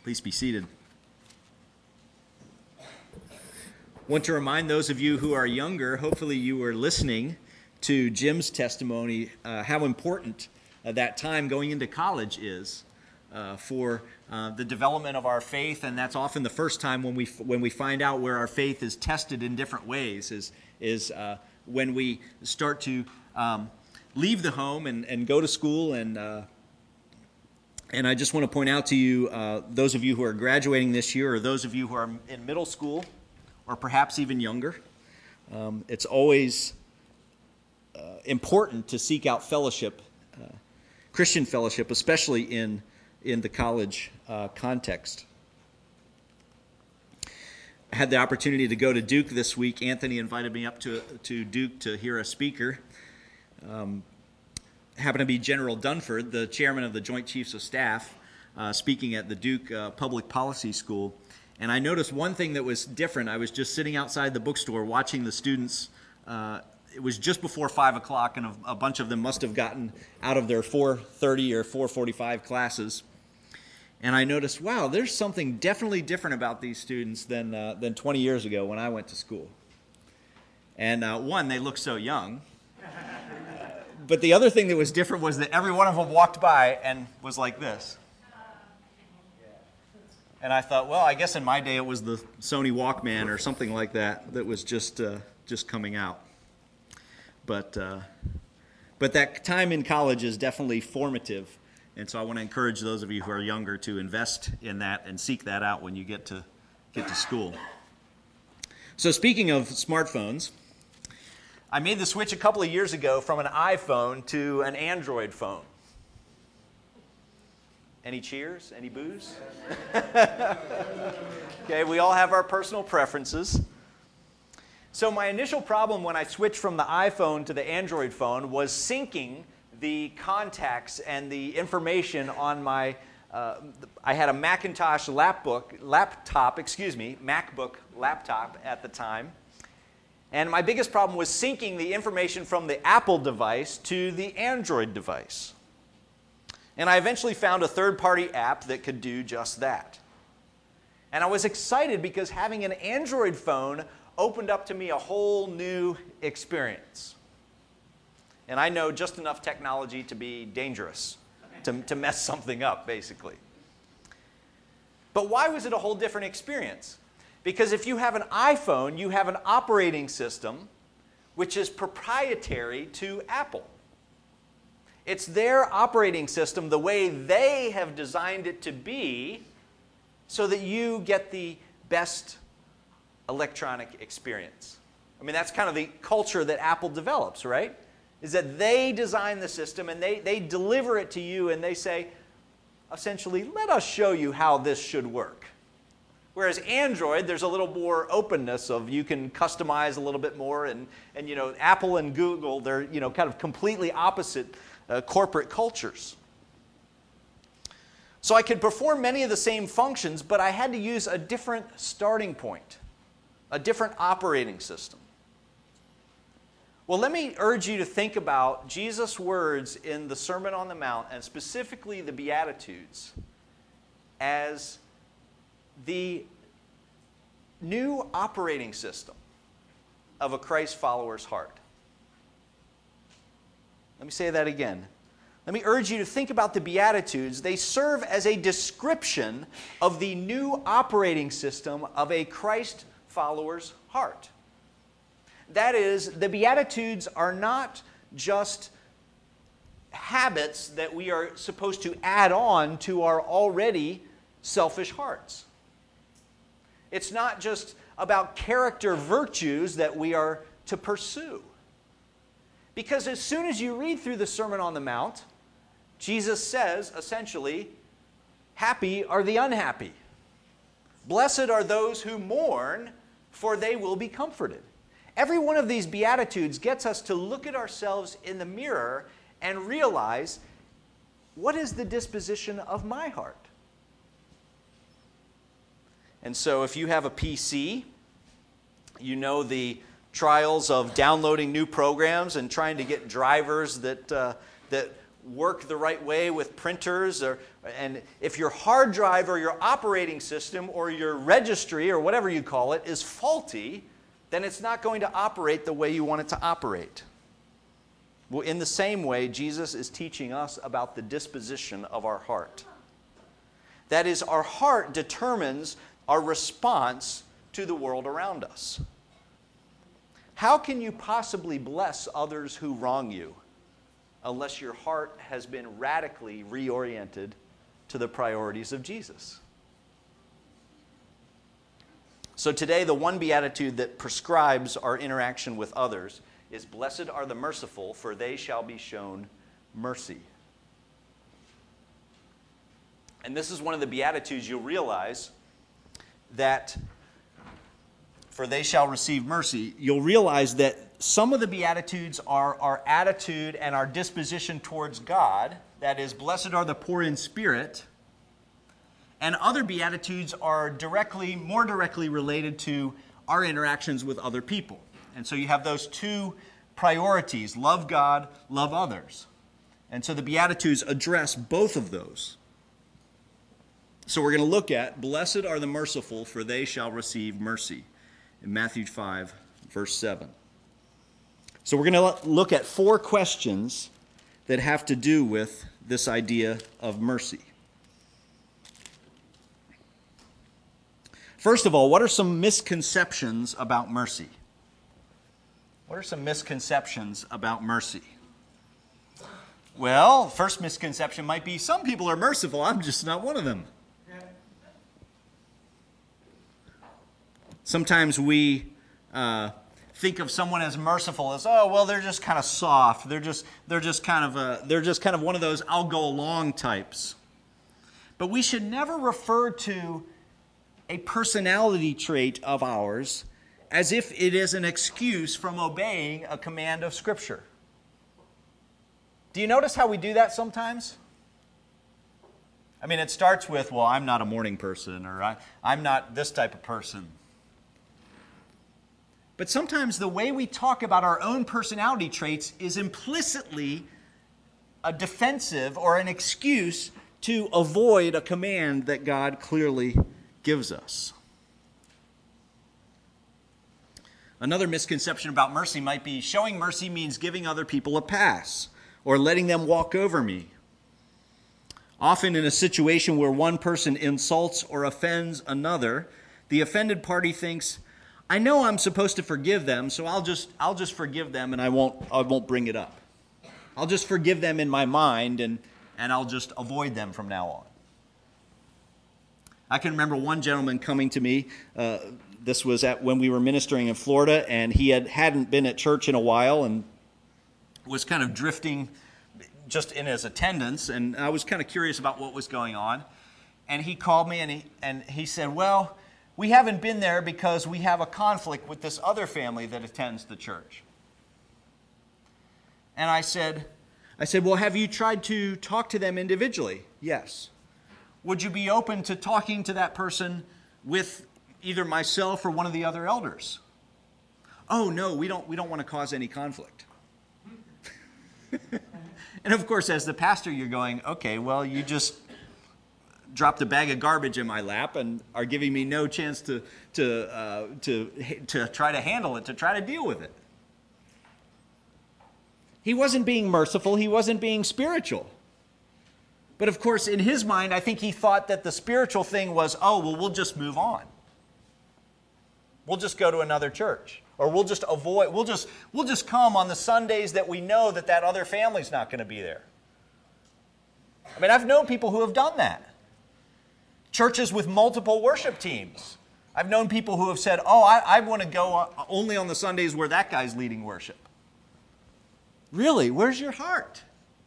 Please be seated. Want to remind those of you who are younger, hopefully you were listening to Jim's testimony, how important that time going into college is for the development of our faith, and that's often the first time when we find out where our faith is tested in different ways, is when we start to leave the home and go to school. And I just want to point out to you, those of you who are graduating this year, or those of you who are in middle school, or perhaps even younger, it's always important to seek out fellowship, Christian fellowship, especially in the college context. I had the opportunity to go to Duke this week. Anthony invited me up to Duke to hear a speaker. Happened to be General Dunford, the chairman of the Joint Chiefs of Staff, speaking at the Duke Public Policy School. And I noticed one thing that was different. I was just sitting outside the bookstore watching the students. It was just before 5 o'clock, and a bunch of them must have gotten out of their 4:30 or 4:45 classes. And I noticed, wow, there's something definitely different about these students than 20 years ago when I went to school. And one, they look so young. But the other thing that was different was that every one of them walked by and was like this. And I thought, well, I guess in my day it was the Sony Walkman or something like that was just coming out. But that time in college is definitely formative, and so I want to encourage those of you who are younger to invest in that and seek that out when you get to school. So speaking of smartphones, I made the switch a couple of years ago from an iPhone to an Android phone. Any cheers? Any boos? Okay, we all have our personal preferences. So my initial problem when I switched from the iPhone to the Android phone was syncing the contacts and the information on my, I had a Macintosh MacBook laptop at the time. And my biggest problem was syncing the information from the Apple device to the Android device. And I eventually found a third-party app that could do just that. And I was excited because having an Android phone opened up to me a whole new experience. And I know just enough technology to be dangerous, to mess something up, basically. But why was it a whole different experience? Because if you have an iPhone, you have an operating system which is proprietary to Apple. It's their operating system, the way they have designed it to be, so that you get the best electronic experience. I mean, that's kind of the culture that Apple develops, right? Is that they design the system and they deliver it to you and they say, essentially, let us show you how this should work. Whereas Android, there's a little more openness of you can customize a little bit more, and you know, Apple and Google, they're kind of completely opposite corporate cultures. So I could perform many of the same functions, but I had to use a different starting point, a different operating system. Well, let me urge you to think about Jesus' words in the Sermon on the Mount, and specifically the Beatitudes, as the new operating system of a Christ follower's heart. Let me say that again. Let me urge you to think about the Beatitudes. They serve as a description of the new operating system of a Christ follower's heart. That is, the Beatitudes are not just habits that we are supposed to add on to our already selfish hearts. It's not just about character virtues that we are to pursue. Because as soon as you read through the Sermon on the Mount, Jesus says, essentially, happy are the unhappy. Blessed are those who mourn, for they will be comforted. Every one of these Beatitudes gets us to look at ourselves in the mirror and realize, what is the disposition of my heart? And so if you have a PC, you know the trials of downloading new programs and trying to get drivers that work the right way with printers, and if your hard drive or your operating system or your registry or whatever you call it is faulty, then it's not going to operate the way you want it to operate. Well, in the same way, Jesus is teaching us about the disposition of our heart. That is, our heart determines our response to the world around us. How can you possibly bless others who wrong you unless your heart has been radically reoriented to the priorities of Jesus? So today, the one beatitude that prescribes our interaction with others is, "Blessed are the merciful, for they shall be shown mercy." And this is one of the beatitudes you'll realize that, for they shall receive mercy, you'll realize that some of the beatitudes are our attitude and our disposition towards God. That is, blessed are the poor in spirit. And other beatitudes are more directly related to our interactions with other people. And so you have those two priorities: love God, love others. And so the Beatitudes address both of those. So we're going to look at, "Blessed are the merciful, for they shall receive mercy," in Matthew 5, verse 7. So we're going to look at 4 questions that have to do with this idea of mercy. First of all, what are some misconceptions about mercy? What are some misconceptions about mercy? Well, first misconception might be, some people are merciful, I'm just not one of them. Sometimes we think of someone as merciful as, oh, well, they're just kind of soft. They're just kind of one of those I'll go along types. But we should never refer to a personality trait of ours as if it is an excuse from obeying a command of Scripture. Do you notice how we do that sometimes? I mean, it starts with, well, I'm not a morning person, or I'm not this type of person. But sometimes the way we talk about our own personality traits is implicitly a defensive or an excuse to avoid a command that God clearly gives us. Another misconception about mercy might be, showing mercy means giving other people a pass or letting them walk over me. Often in a situation where one person insults or offends another, the offended party thinks, I know I'm supposed to forgive them, so I'll just forgive them and I won't bring it up. I'll just forgive them in my mind and I'll just avoid them from now on. I can remember one gentleman coming to me. This was when we were ministering in Florida, and he hadn't been at church in a while and was kind of drifting just in his attendance, and I was kind of curious about what was going on. And he called me and he said, well, we haven't been there because we have a conflict with this other family that attends the church. And I said, well, have you tried to talk to them individually? Yes. Would you be open to talking to that person with either myself or one of the other elders? Oh, no, we don't want to cause any conflict. And of course, as the pastor, you're going, okay, well, you just dropped a bag of garbage in my lap and are giving me no chance to try to handle it, to try to deal with it. He wasn't being merciful. He wasn't being spiritual. But of course, in his mind, I think he thought that the spiritual thing was, oh, well, we'll just move on. We'll just go to another church. Or we'll just come on the Sundays that we know that other family's not going to be there. I mean, I've known people who have done that. Churches with multiple worship teams. I've known people who have said, oh, I want to go only on the Sundays where that guy's leading worship. Really? Where's your heart?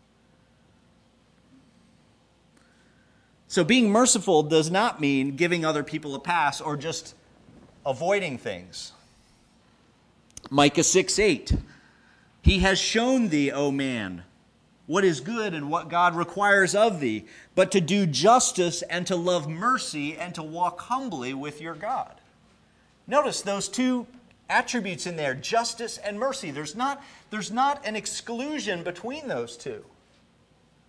So being merciful does not mean giving other people a pass or just avoiding things. Micah 6:8. He has shown thee, O man, what is good and what God requires of thee, but to do justice and to love mercy and to walk humbly with your God. Notice those two attributes in there, justice and mercy. There's not an exclusion between those two.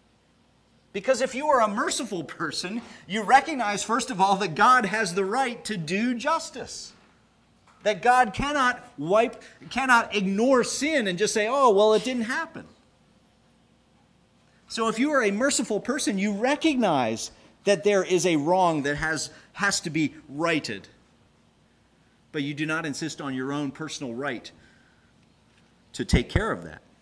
Because if you are a merciful person, you recognize, first of all, that God has the right to do justice. That God cannot ignore sin and just say, oh, well, it didn't happen. So if you are a merciful person, you recognize that there is a wrong that has to be righted. But you do not insist on your own personal right to take care of that.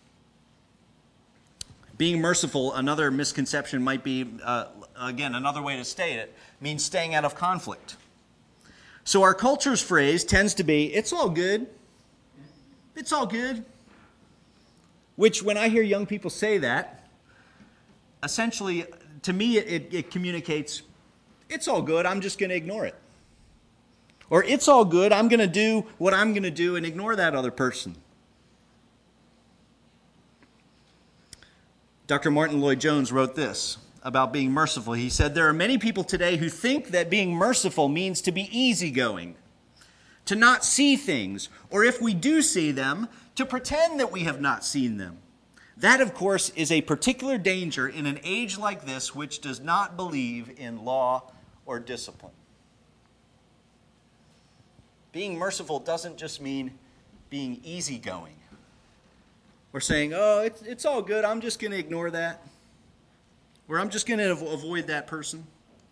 Being merciful, another misconception might be, again, another way to state it, means staying out of conflict. So our culture's phrase tends to be, it's all good. It's all good. Which, when I hear young people say that, essentially, to me, it communicates, it's all good, I'm just going to ignore it. Or it's all good, I'm going to do what I'm going to do and ignore that other person. Dr. Martin Lloyd-Jones wrote this about being merciful. He said, there are many people today who think that being merciful means to be easygoing, to not see things, or if we do see them, to pretend that we have not seen them. That, of course, is a particular danger in an age like this which does not believe in law or discipline. Being merciful doesn't just mean being easygoing. Or saying, oh, it's all good, I'm just going to ignore that. Or I'm just going to avoid that person.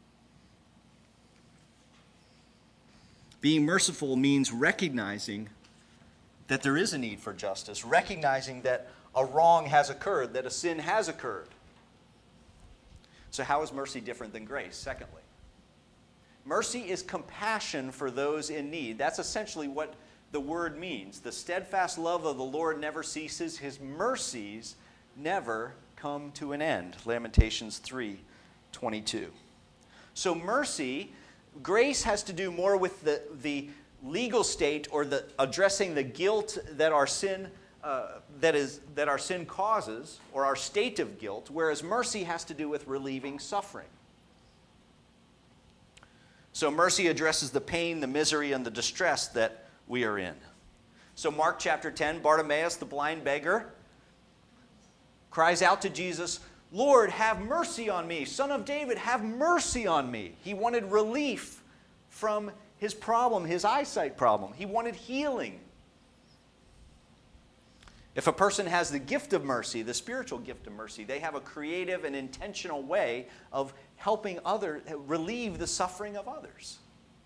Being merciful means recognizing that there is a need for justice, recognizing that a wrong has occurred, that a sin has occurred. So how is mercy different than grace? Secondly, mercy is compassion for those in need. That's essentially what the word means. The steadfast love of the Lord never ceases. His mercies never come to an end. Lamentations 3:22. So mercy, grace has to do more with the legal state or the addressing the guilt that our sin that our sin causes, or our state of guilt, whereas mercy has to do with relieving suffering. So mercy addresses the pain, the misery, and the distress that we are in. So Mark chapter 10, Bartimaeus, the blind beggar, cries out to Jesus, Lord, have mercy on me. Son of David, have mercy on me. He wanted relief from his problem, his eyesight problem. He wanted healing. If a person has the gift of mercy, the spiritual gift of mercy, they have a creative and intentional way of helping others relieve the suffering of others.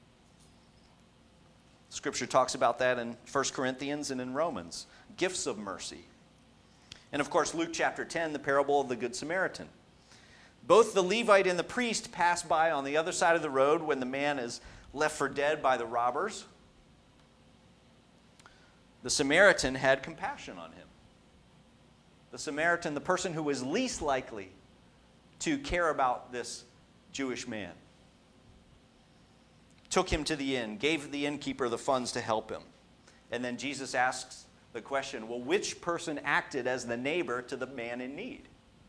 Scripture talks about that in 1 Corinthians and in Romans. Gifts of mercy. And of course, Luke chapter 10, the parable of the Good Samaritan. Both the Levite and the priest pass by on the other side of the road when the man is left for dead by the robbers. The Samaritan had compassion on him. The Samaritan, the person who was least likely to care about this Jewish man, took him to the inn, gave the innkeeper the funds to help him. And then Jesus asks the question, well, which person acted as the neighbor to the man in need?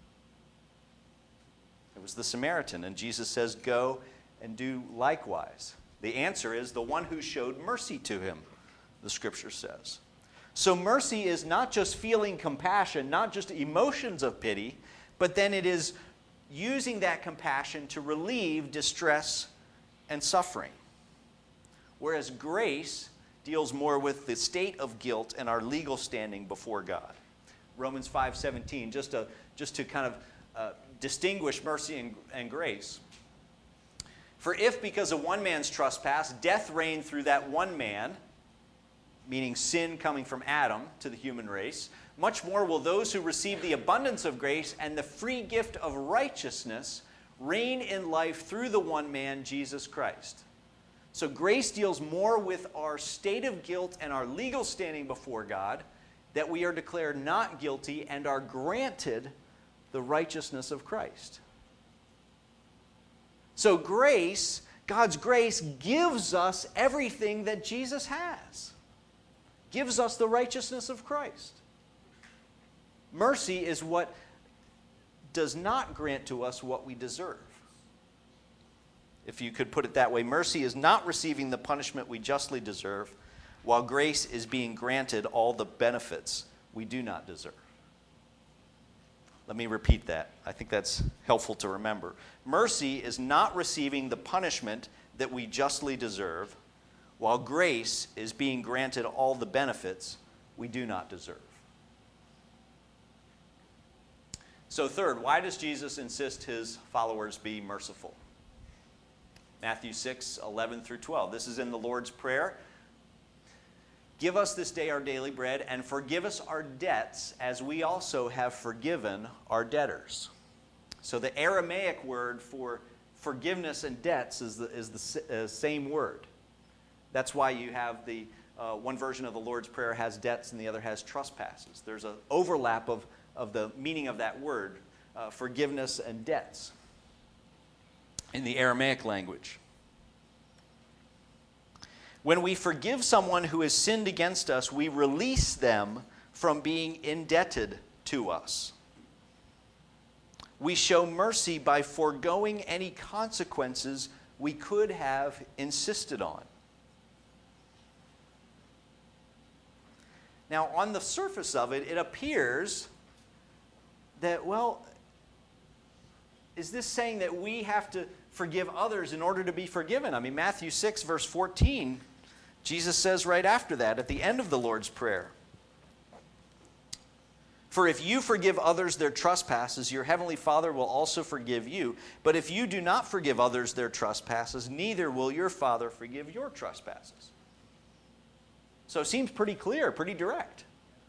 It was the Samaritan, and Jesus says, go and do likewise. The answer is the one who showed mercy to him, the Scripture says. So mercy is not just feeling compassion, not just emotions of pity, but then it is using that compassion to relieve distress and suffering. Whereas grace deals more with the state of guilt and our legal standing before God. Romans 5:17, just to kind of distinguish mercy and grace. For if because of one man's trespass, death reigned through that one man, meaning sin coming from Adam to the human race, much more will those who receive the abundance of grace and the free gift of righteousness reign in life through the one man, Jesus Christ. So grace deals more with our state of guilt and our legal standing before God, that we are declared not guilty and are granted the righteousness of Christ. So grace, God's grace, gives us everything that Jesus has. Gives us the righteousness of Christ. Mercy is what does not grant to us what we deserve. If you could put it that way, mercy is not receiving the punishment we justly deserve, while grace is being granted all the benefits we do not deserve. Let me repeat that. I think that's helpful to remember. Mercy is not receiving the punishment that we justly deserve, while grace is being granted all the benefits we do not deserve. So third, why does Jesus insist his followers be merciful? Matthew 6:11 through 12. This is in the Lord's Prayer. Give us this day our daily bread, and forgive us our debts as we also have forgiven our debtors. So the Aramaic word for forgiveness and debts is the same word. That's why you have the one version of the Lord's Prayer has debts and the other has trespasses. There's an overlap of the meaning of that word, forgiveness and debts, in the Aramaic language. When we forgive someone who has sinned against us, we release them from being indebted to us. We show mercy by foregoing any consequences we could have insisted on. Now, on the surface of it, it appears that, well, is this saying that we have to forgive others in order to be forgiven? I mean, Matthew 6, verse 14, Jesus says right after that, at the end of the Lord's Prayer, "For if you forgive others their trespasses, your heavenly Father will also forgive you. But if you do not forgive others their trespasses, neither will your Father forgive your trespasses." So it seems pretty clear, pretty direct.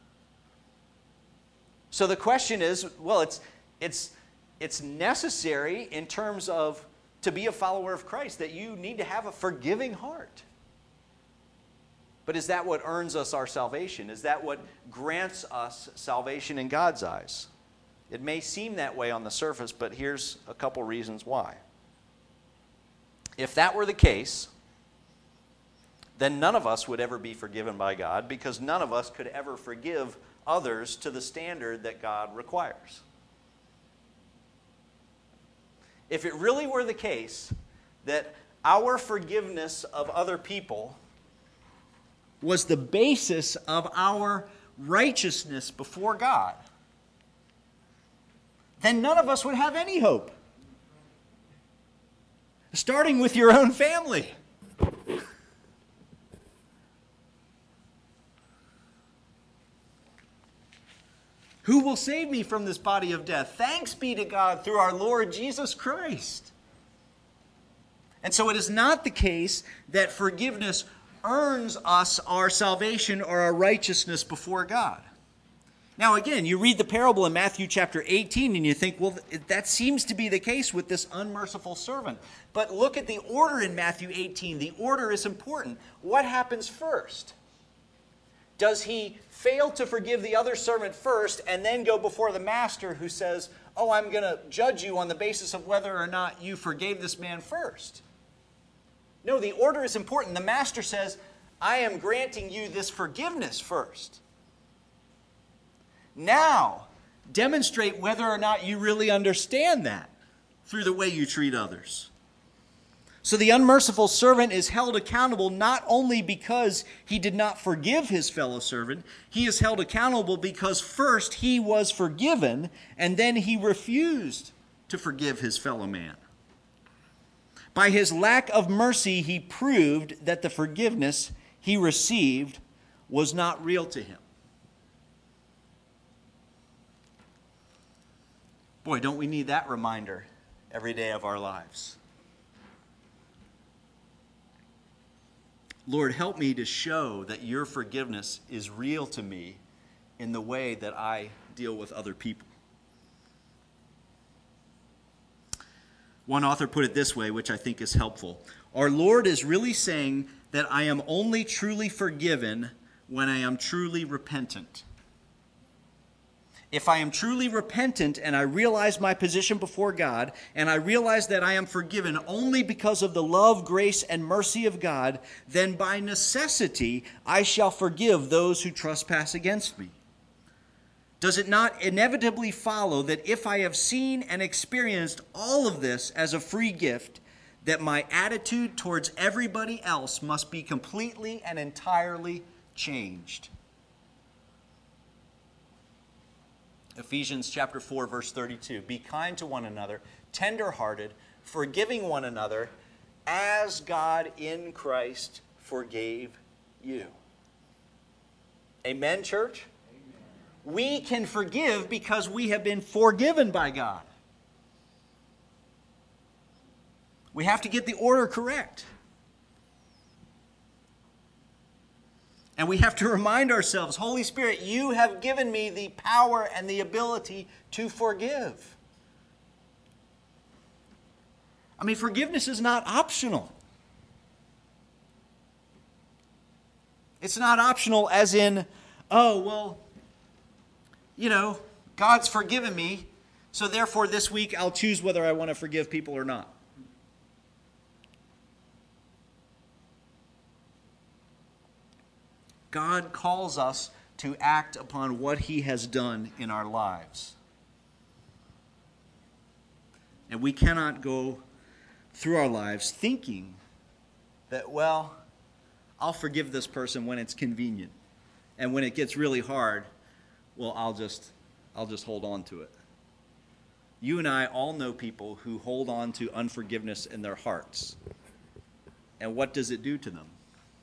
So the question is, well, it's necessary in terms of to be a follower of Christ that you need to have a forgiving heart. But is that what earns us our salvation? Is that what grants us salvation in God's eyes? It may seem that way on the surface, but here's a couple reasons why. If that were the case, then none of us would ever be forgiven by God, because none of us could ever forgive others to the standard that God requires. If it really were the case that our forgiveness of other people was the basis of our righteousness before God, then none of us would have any hope. Starting with your own family. Who will save me from this body of death? Thanks be to God through our Lord Jesus Christ. And so it is not the case that forgiveness earns us our salvation or our righteousness before God. Now again, you read the parable in Matthew chapter 18 and you think, well, that seems to be the case with this unmerciful servant. But look at the order in Matthew 18. The order is important. What happens first? Does he fail to forgive the other servant first and then go before the master who says, oh, I'm going to judge you on the basis of whether or not you forgave this man first? No, the order is important. The master says, I am granting you this forgiveness first. Now, demonstrate whether or not you really understand that through the way you treat others. So the unmerciful servant is held accountable not only because he did not forgive his fellow servant, he is held accountable because first he was forgiven and then he refused to forgive his fellow man. By his lack of mercy, he proved that the forgiveness he received was not real to him. Boy, don't we need that reminder every day of our lives. Lord, help me to show that your forgiveness is real to me in the way that I deal with other people. One author put it this way, which I think is helpful. Our Lord is really saying that I am only truly forgiven when I am truly repentant. If I am truly repentant and I realize my position before God, and I realize that I am forgiven only because of the love, grace, and mercy of God, then by necessity I shall forgive those who trespass against me. Does it not inevitably follow that if I have seen and experienced all of this as a free gift, that my attitude towards everybody else must be completely and entirely changed? Ephesians chapter 4, verse 32. Be kind to one another, tender-hearted, forgiving one another, as God in Christ forgave you. Amen, church? Amen. We can forgive because we have been forgiven by God. We have to get the order correct. And we have to remind ourselves, Holy Spirit, you have given me the power and the ability to forgive. I mean, forgiveness is not optional. It's not optional as in, oh, well, you know, God's forgiven me, so therefore this week I'll choose whether I want to forgive people or not. God calls us to act upon what He has done in our lives. And we cannot go through our lives thinking that, well, I'll forgive this person when it's convenient. And when it gets really hard, well, I'll just hold on to it. You and I all know people who hold on to unforgiveness in their hearts. And what does it do to them?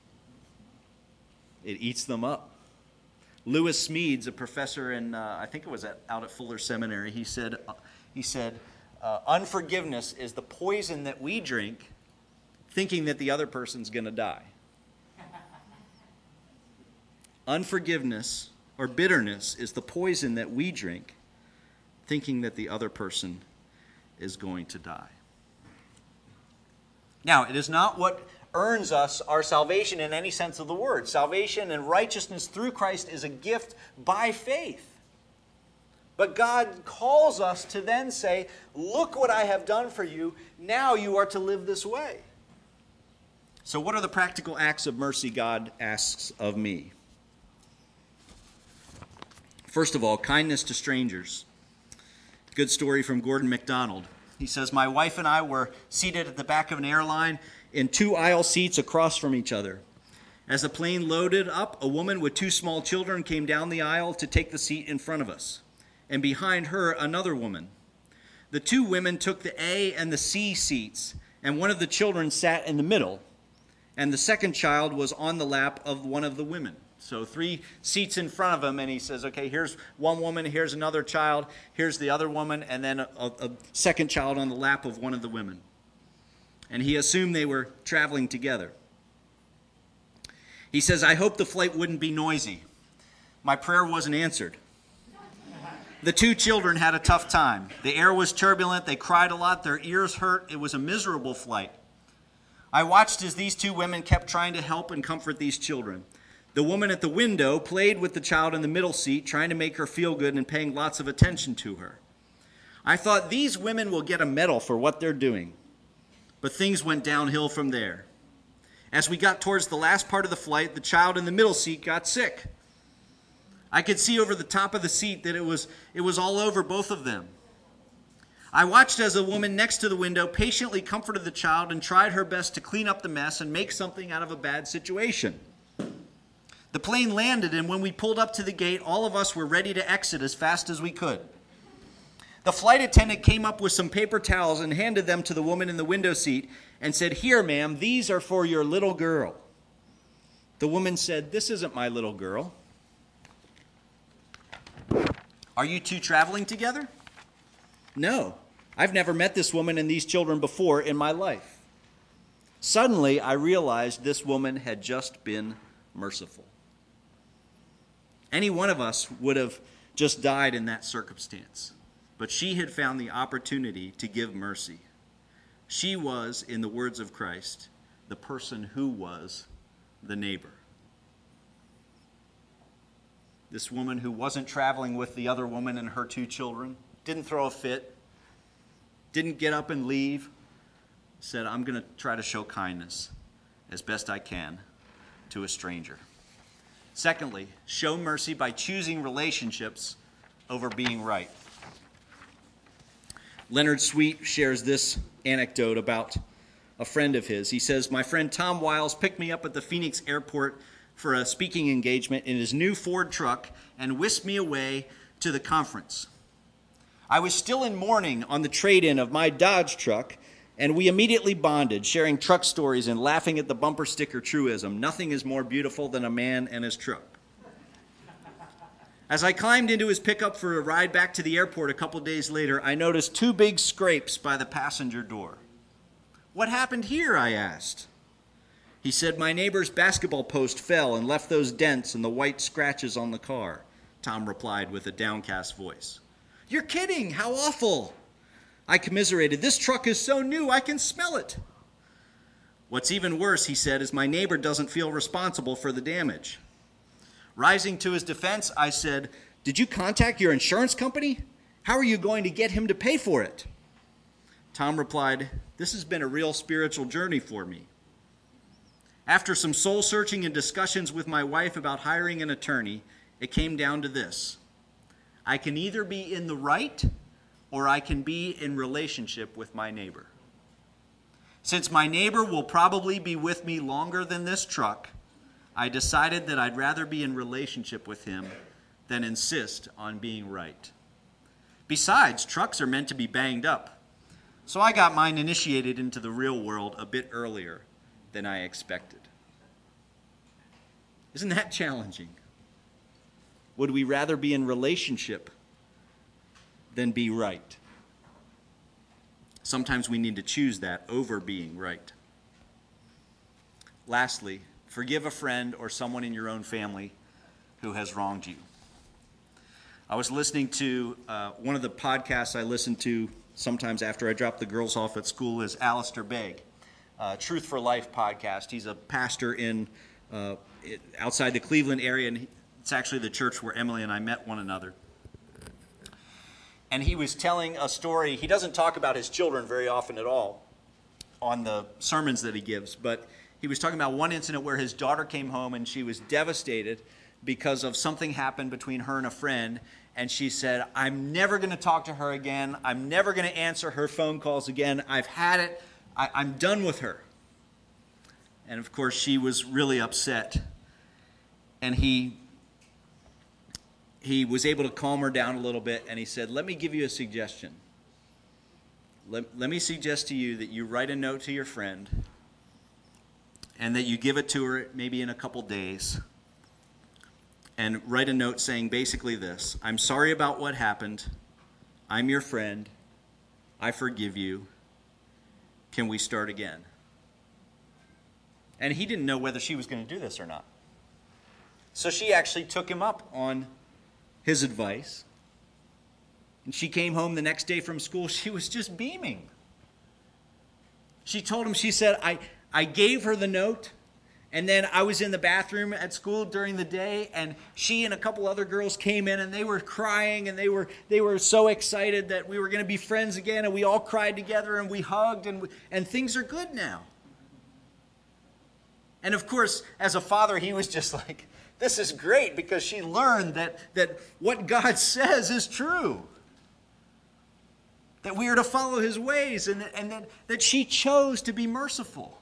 It eats them up. Lewis Smedes, a professor in, I think it was out at Fuller Seminary, he said, unforgiveness is the poison that we drink thinking that the other person's going to die. Unforgiveness or bitterness is the poison that we drink thinking that the other person is going to die. Now, it is not what earns us our salvation in any sense of the word. Salvation and righteousness through Christ is a gift by faith. But God calls us to then say, look what I have done for you. Now you are to live this way. So what are the practical acts of mercy God asks of me? First of all, kindness to strangers. Good story from Gordon MacDonald. He says, my wife and I were seated at the back of an airline in 2 aisle seats across from each other. As the plane loaded up, a woman with 2 small children came down the aisle to take the seat in front of us, and behind her another woman. The 2 women took the A and the C seats, and one of the children sat in the middle, and the second child was on the lap of one of the women. So 3 seats in front of him, and he says, okay, here's one woman, here's another child, here's the other woman, and then a second child on the lap of one of the women. And he assumed they were traveling together. He says, I hope the flight wouldn't be noisy. My prayer wasn't answered. The 2 children had a tough time. The air was turbulent. They cried a lot. Their ears hurt. It was a miserable flight. I watched as these 2 women kept trying to help and comfort these children. The woman at the window played with the child in the middle seat, trying to make her feel good and paying lots of attention to her. I thought, these women will get a medal for what they're doing. But things went downhill from there. As we got towards the last part of the flight, the child in the middle seat got sick. I could see over the top of the seat that it was all over both of them. I watched as a woman next to the window patiently comforted the child and tried her best to clean up the mess and make something out of a bad situation. The plane landed, and when we pulled up to the gate, all of us were ready to exit as fast as we could. The flight attendant came up with some paper towels and handed them to the woman in the window seat and said, here, ma'am, these are for your little girl. The woman said, this isn't my little girl. Are you 2 traveling together? No, I've never met this woman and these children before in my life. Suddenly, I realized this woman had just been merciful. Any one of us would have just died in that circumstance. But she had found the opportunity to give mercy. She was, in the words of Christ, the person who was the neighbor. This woman who wasn't traveling with the other woman and her 2 children, didn't throw a fit, didn't get up and leave, said, I'm going to try to show kindness as best I can to a stranger. Secondly, show mercy by choosing relationships over being right. Leonard Sweet shares this anecdote about a friend of his. He says, my friend Tom Wiles picked me up at the Phoenix airport for a speaking engagement in his new Ford truck and whisked me away to the conference. I was still in mourning on the trade-in of my Dodge truck, and we immediately bonded, sharing truck stories and laughing at the bumper sticker truism, "Nothing is more beautiful than a man and his truck." As I climbed into his pickup for a ride back to the airport a couple days later, I noticed 2 big scrapes by the passenger door. "What happened here?" I asked. He said, "My neighbor's basketball post fell and left those dents and the white scratches on the car," Tom replied with a downcast voice. "You're kidding! How awful!" I commiserated. "This truck is so new, I can smell it." "What's even worse," he said, "is my neighbor doesn't feel responsible for the damage." Rising to his defense, I said, "Did you contact your insurance company? How are you going to get him to pay for it?" Tom replied, "This has been a real spiritual journey for me." After some soul searching and discussions with my wife about hiring an attorney, it came down to this: I can either be in the right or I can be in relationship with my neighbor. Since my neighbor will probably be with me longer than this truck, I decided that I'd rather be in relationship with him than insist on being right. Besides, trucks are meant to be banged up, so I got mine initiated into the real world a bit earlier than I expected. Isn't that challenging? Would we rather be in relationship than be right? Sometimes we need to choose that over being right. Lastly, forgive a friend or someone in your own family who has wronged you. I was listening to one of the podcasts I listen to sometimes after I drop the girls off at school is Alistair Begg, Truth for Life podcast. He's a pastor in outside the Cleveland area, and it's actually the church where Emily and I met one another. And he was telling a story. He doesn't talk about his children very often at all on the sermons that he gives, but he was talking about one incident where his daughter came home and she was devastated because of something happened between her and a friend, and she said, "I'm never going to talk to her again. I'm never going to answer her phone calls again. I've had it. I'm done with her." And of course, she was really upset. And he was able to calm her down a little bit, and he said, "Let me give you a suggestion. Let me suggest to you that you write a note to your friend and that you give it to her maybe in a couple days, and write a note saying basically this: I'm sorry about what happened. I'm your friend. I forgive you. Can we start again?" And he didn't know whether she was going to do this or not. So she actually took him up on his advice. And she came home the next day from school. She was just beaming. She told him, she said, I gave her the note, and then I was in the bathroom at school during the day, and she and a couple other girls came in, and they were crying, and they were so excited that we were going to be friends again, and we all cried together, and we hugged, and things are good now. And of course, as a father, he was just like, this is great, because she learned that what God says is true. That we are to follow his ways, and that she chose to be merciful.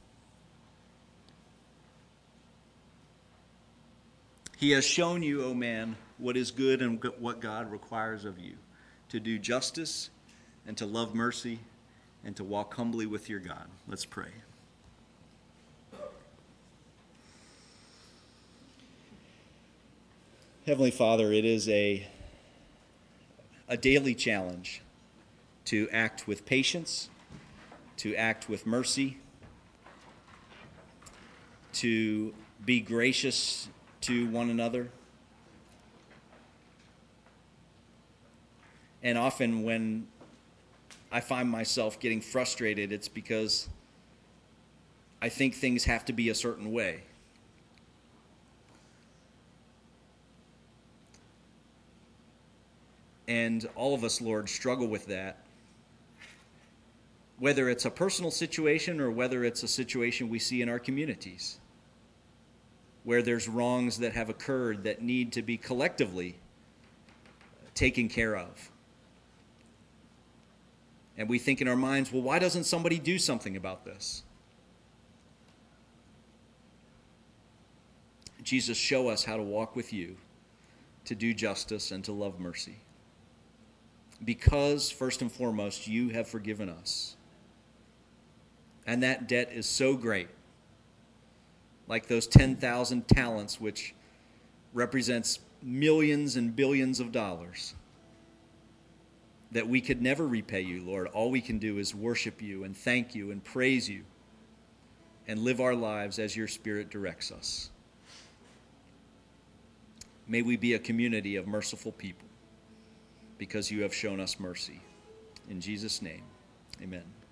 He has shown you, O man, what is good and what God requires of you, to do justice and to love mercy and to walk humbly with your God. Let's pray. Heavenly Father, it is a daily challenge to act with patience, to act with mercy, to be gracious to one another. And often when I find myself getting frustrated, it's because I think things have to be a certain way. And all of us, Lord, struggle with that. Whether it's a personal situation or whether it's a situation we see in our communities, where there's wrongs that have occurred that need to be collectively taken care of. And we think in our minds, well, why doesn't somebody do something about this? Jesus, show us how to walk with you to do justice and to love mercy. Because, first and foremost, you have forgiven us. And that debt is so great, like those 10,000 talents, which represents millions and billions of dollars, that we could never repay you, Lord. All we can do is worship you and thank you and praise you and live our lives as your Spirit directs us. May we be a community of merciful people because you have shown us mercy. In Jesus' name, amen.